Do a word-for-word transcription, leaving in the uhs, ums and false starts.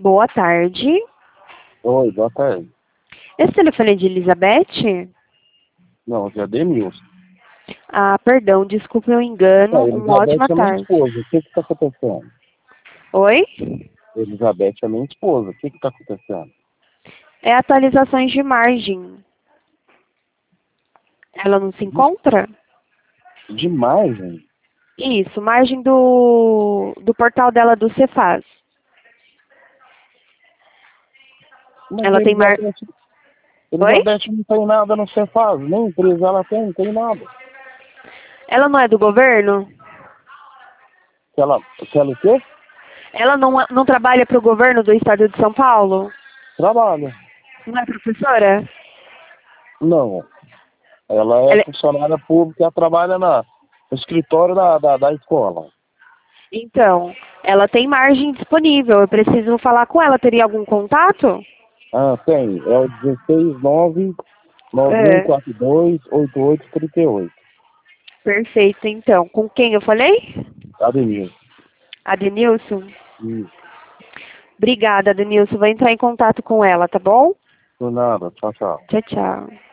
Boa tarde. Oi, boa tarde. Esse telefone é de Elizabeth? Não, aqui é Denilson. Ah, perdão, desculpe o engano. Não, Uma ótima Elizabeth é minha tarde. esposa. O que que tá acontecendo? Oi? Elizabeth é minha esposa. O que que tá acontecendo? É atualizações de margem. Ela não se encontra? Demais, gente. Isso, margem do, do portal dela do Cefaz. Mas Ela tem mar... Elizabeth, Oi? Elizabeth não tem nada no Cefaz. Nem empresa ela tem, não tem nada. Ela não é do governo? Que ela, que ela o quê? Ela não, não trabalha para o governo do estado de São Paulo? Trabalha. Não é professora? Não. Ela é Ela... funcionária pública e trabalha na, no escritório da, da, da escola. Então, ela tem margem disponível. Eu preciso falar com ela. Teria algum contato? Ah, tem. É o dezesseis nove nove um É. quatro dois oito oito três oito. Perfeito, então. Com quem eu falei? Adenilson. Adenilson? Isso. Obrigada, Adenilson. Vou entrar em contato com ela, tá bom? Por nada. Tchau, tchau. Tchau, tchau.